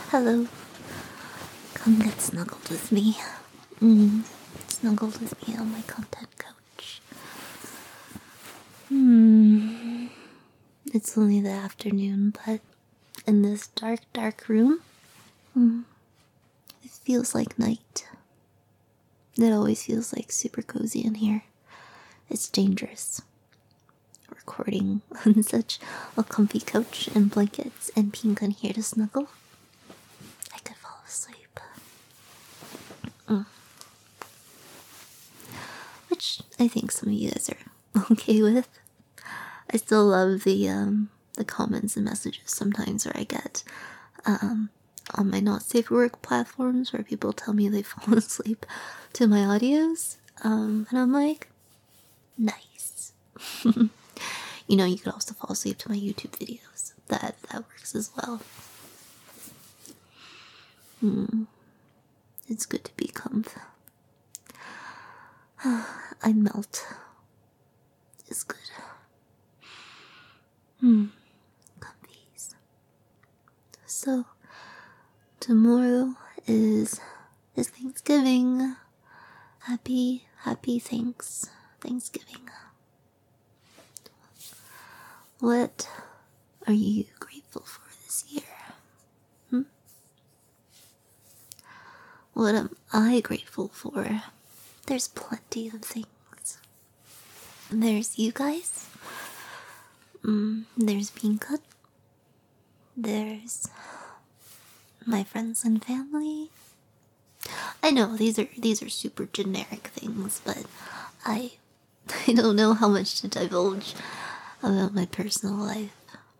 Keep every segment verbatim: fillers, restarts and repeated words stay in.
Hello. Come get snuggled with me. Mm. Snuggled with me on my content couch. Hmm. It's only the afternoon, but in this dark, dark room, mm, it feels like night. It always feels like super cozy in here. It's dangerous. Recording on such a comfy couch and blankets and Pink on here to snuggle. I could fall asleep. Mm. Which I think some of you guys are okay with. I still love the um the comments and messages sometimes where I get um on my not safe for work platforms where people tell me they fall asleep to my audios. Um and I'm like, nice. You know, you could also fall asleep to my YouTube videos. That that works as well. Hmm. It's good to be comfy. I melt. It's good. Hmm. Comfies. So tomorrow is is Thanksgiving. Happy, happy thanks Thanksgiving. What are you grateful for this year? Hmm? What am I grateful for? There's plenty of things. There's you guys. Mm, there's Pinka. There's my friends and family. I know these are these are super generic things, but I I don't know how much to divulge about my personal life.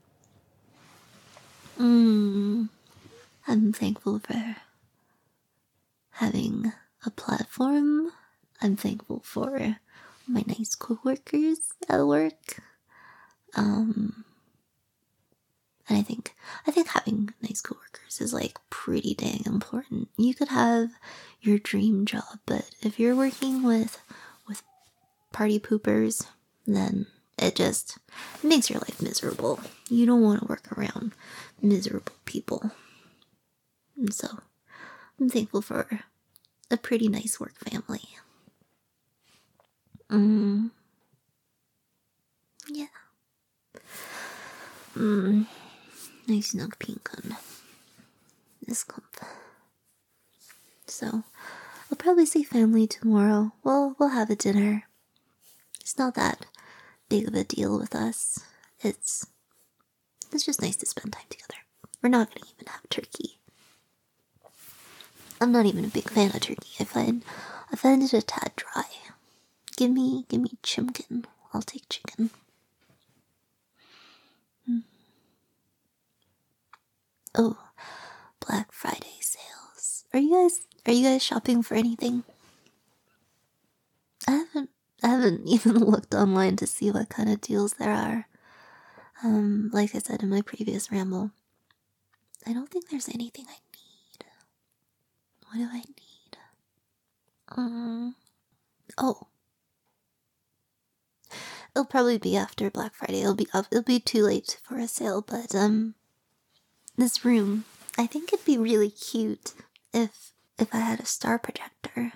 Mm, I'm thankful for having a platform. I'm thankful for my nice coworkers at work. Um, and I think I think having nice coworkers is like pretty dang important. You could have your dream job, but if you're working with with party poopers, then it just makes your life miserable. You don't want to work around miserable people. And so I'm thankful for a pretty nice work family. Mm. Yeah. Mm. Nice snug pink on this clump. So I'll probably see family tomorrow. Well, we'll have a dinner. It's not that big of a deal with us. It's it's just nice to spend time together. We're not gonna even have turkey. I'm not even a big fan of turkey. I find I find it a tad dry. Give me give me chimkin. I'll take chicken. Mm. Oh, Black Friday sales. Are you guys are you guys shopping for anything? I haven't I haven't even looked online to see what kind of deals there are. Um, like I said in my previous ramble, I don't think there's anything I need. What do I need? Um, oh, it'll probably be after Black Friday. It'll be up. It'll be too late for a sale, but um, this room, I think it'd be really cute if if I had a star projector.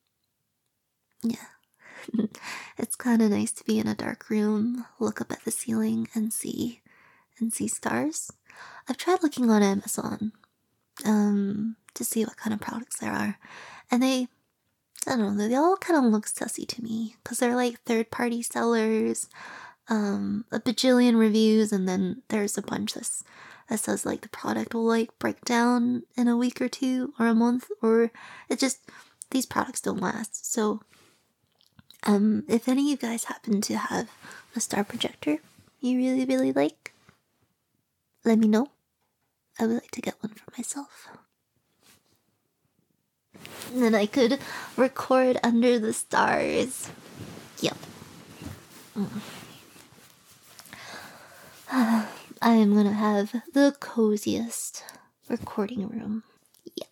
Yeah. It's kind of nice to be in a dark room, look up at the ceiling and see and see stars. I've tried looking on Amazon um to see what kind of products there are, and they I don't know, they all kind of look sussy to me because they're like third-party sellers, um a bajillion reviews, and then there's a bunch that's that says like the product will like break down in a week or two or a month, or it just these products don't last. So Um, if any of you guys happen to have a star projector you really, really like, let me know. I would like to get one for myself. And then I could record under the stars. Yep. Mm. I am gonna have the coziest recording room. Yep.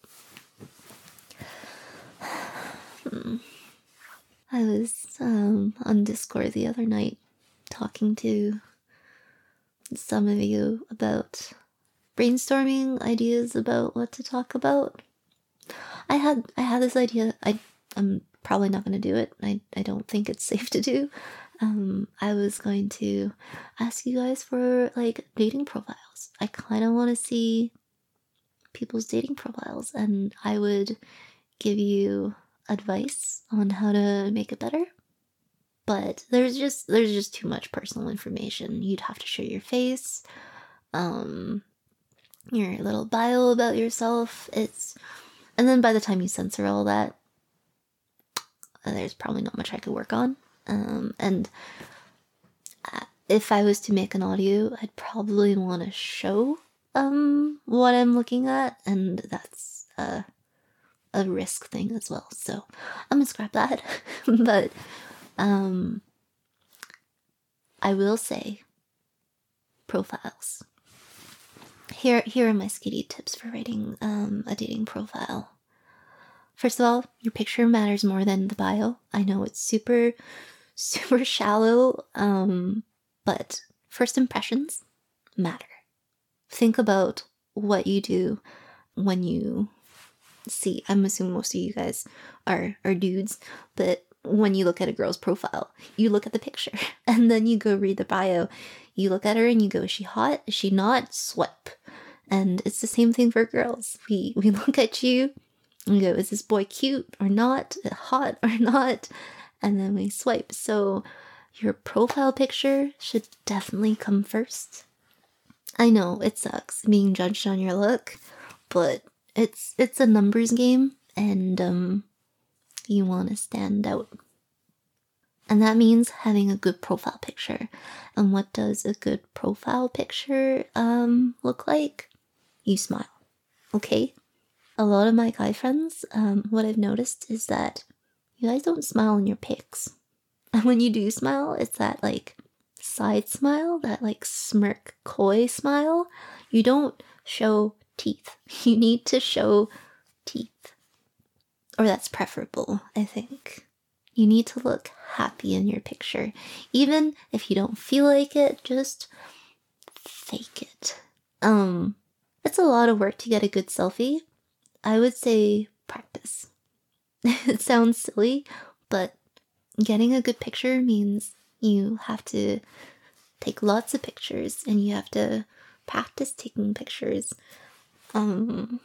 Mm. I was um, on Discord the other night talking to some of you about brainstorming ideas about what to talk about. I had I had this idea. I I'm probably not going to do it. I I don't think it's safe to do. Um, I was going to ask you guys for like dating profiles. I kind of want to see people's dating profiles, and I would give you advice on how to make it better. But there's just there's just too much personal information. You'd have to show your face, um, your little bio about yourself. It's and then by the time you censor all that, uh, there's probably not much I could work on. Um, and uh, if I was to make an audio, I'd probably want to show um what I'm looking at, and that's uh, a risk thing as well. So I'm gonna scrap that. But um, I will say profiles. Here, here are my skitty tips for writing um, a dating profile. First of all, your picture matters more than the bio. I know it's super, super shallow, um, but first impressions matter. Think about what you do when you see. I'm assuming most of you guys are are dudes, but when you look at a girl's profile, you look at the picture, and then you go read the bio. You look at her and you go, is she hot? Is she not? Swipe. And it's the same thing for girls. We we look at you and go, is this boy cute or not? Hot or not? And then we swipe. So your profile picture should definitely come first. I know it sucks being judged on your look, but it's it's a numbers game, and um you want to stand out. And that means having a good profile picture. And what does a good profile picture um look like? You smile. Okay? A lot of my guy friends, um, what I've noticed is that you guys don't smile in your pics. And when you do smile, it's that like side smile, that like smirk, coy smile. You don't show teeth. You need to show teeth. Or that's preferable, I think. You need to look happy in your picture. Even if you don't feel like it, just fake it. Um, it's a lot of work to get a good selfie. I would say practice. It sounds silly, but getting a good picture means you have to take lots of pictures, and you have to practice taking pictures. Um,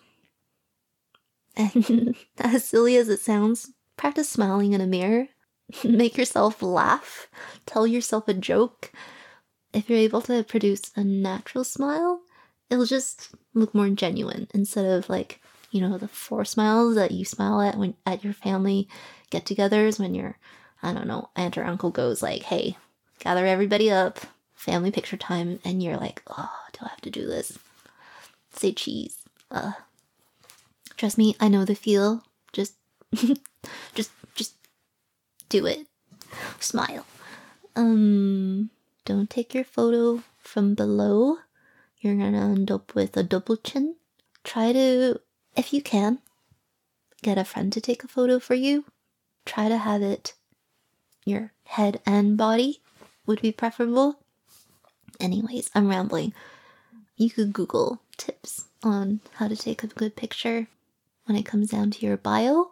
and as silly as it sounds, practice smiling in a mirror. Make yourself laugh. Tell yourself a joke. If you're able to produce a natural smile, it'll just look more genuine instead of like, you know, the four smiles that you smile at when at your family get-togethers when your, I don't know, aunt or uncle goes like, hey, gather everybody up, family picture time, and you're like, oh, do I have to do this? Say cheese. Uh, trust me, I know the feel. Just, just, just do it. Smile. Um, don't take your photo from below. You're gonna end up with a double chin. Try to, if you can, get a friend to take a photo for you. Try to have it your head and body would be preferable. Anyways, I'm rambling. You could Google tips on how to take a good picture. When it comes down to your bio,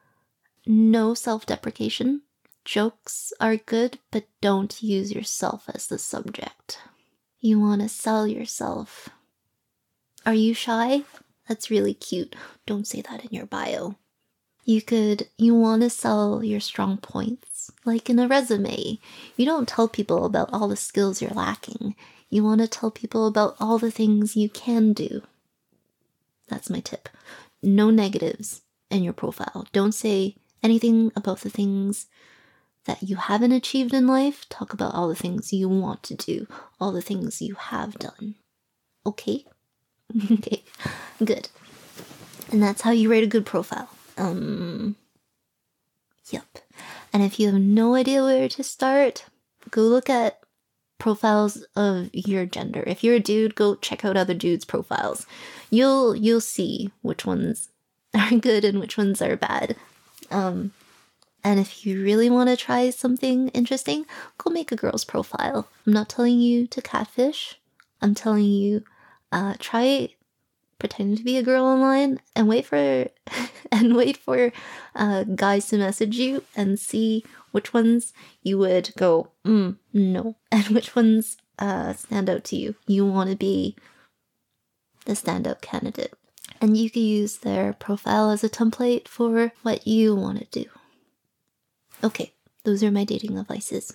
no self-deprecation. Jokes are good, but don't use yourself as the subject. You want to sell yourself. Are you shy? That's really cute. Don't say that in your bio. You could, you want to sell your strong points, like in a resume. You don't tell people about all the skills you're lacking. You want to tell people about all the things you can do. That's my tip. No negatives in your profile. Don't say anything about the things that you haven't achieved in life. Talk about all the things you want to do, all the things you have done. Okay? Okay, good. And that's how you write a good profile. Um, yep. And if you have no idea where to start, go look at profiles of your gender. If you're a dude, go check out other dudes' profiles. You'll you'll see which ones are good and which ones are bad. Um, and if you really want to try something interesting, go make a girl's profile. I'm not telling you to catfish. I'm telling you Uh, try pretending to be a girl online and wait for and wait for uh, guys to message you and see which ones you would go mm, no, and which ones uh, stand out to you. You want to be the standout candidate, and you can use their profile as a template for what you want to do. Okay, those are my dating advices.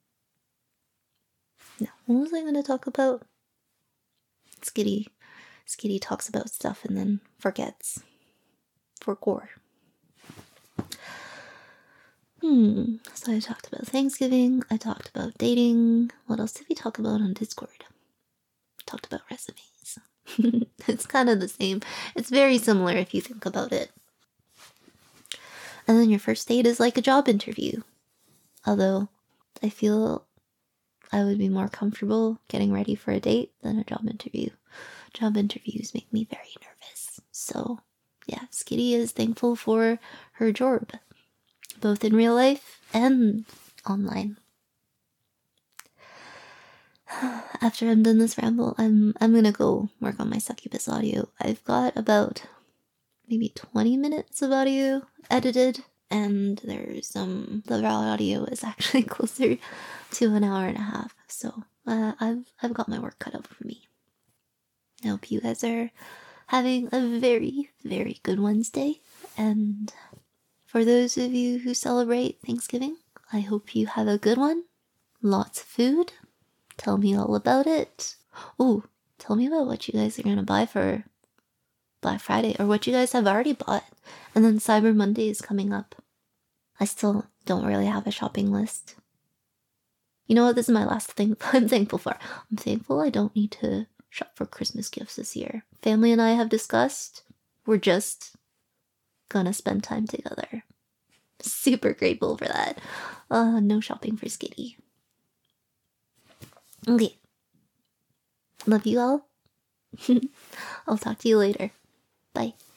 Now, what was I going to talk about? Skitty. Skitty talks about stuff and then forgets. For gore. Hmm. So I talked about Thanksgiving. I talked about dating. What else did we talk about on Discord? Talked about resumes. It's kind of the same. It's very similar if you think about it. And then your first date is like a job interview. Although I feel I would be more comfortable getting ready for a date than a job interview. Job interviews make me very nervous. So, yeah, Skitty is thankful for her job, both in real life and online. After I'm done this ramble, I'm I'm gonna go work on my succubus audio. I've got about maybe twenty minutes of audio edited, and there's um the raw audio is actually closer to an hour and a half. So uh, I've I've got my work cut out for me. I hope you guys are having a very, very good Wednesday. And for those of you who celebrate Thanksgiving, I hope you have a good one. Lots of food. Tell me all about it. Oh, tell me about what you guys are going to buy for Black Friday, or what you guys have already bought. And then Cyber Monday is coming up. I still don't really have a shopping list. You know what? This is my last thing I'm thankful for. I'm thankful I don't need to shop for Christmas gifts this year. Family and I have discussed we're just gonna spend time together. Super grateful for that. Uh, no shopping for Skitty. Okay. Love you all. I'll talk to you later. Bye.